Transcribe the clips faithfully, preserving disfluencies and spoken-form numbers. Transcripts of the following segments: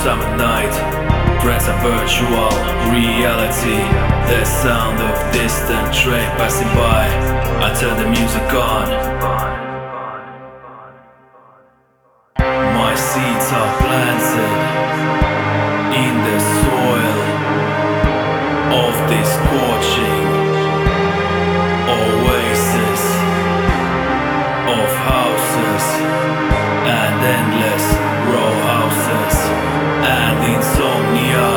summer night, present virtual reality. The sound of distant train passing by. I turn the music on. My seeds are planted in the soil of this scorching oasis of houses and endless row houses and insomnia.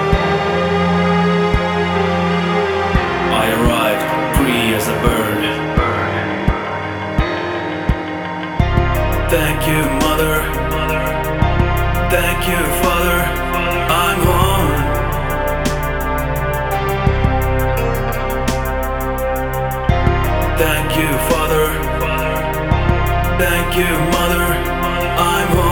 I arrived free as a bird. Thank you, mother. Thank you, father. I'm home. Thank you, father. Thank you, mother. I'm home.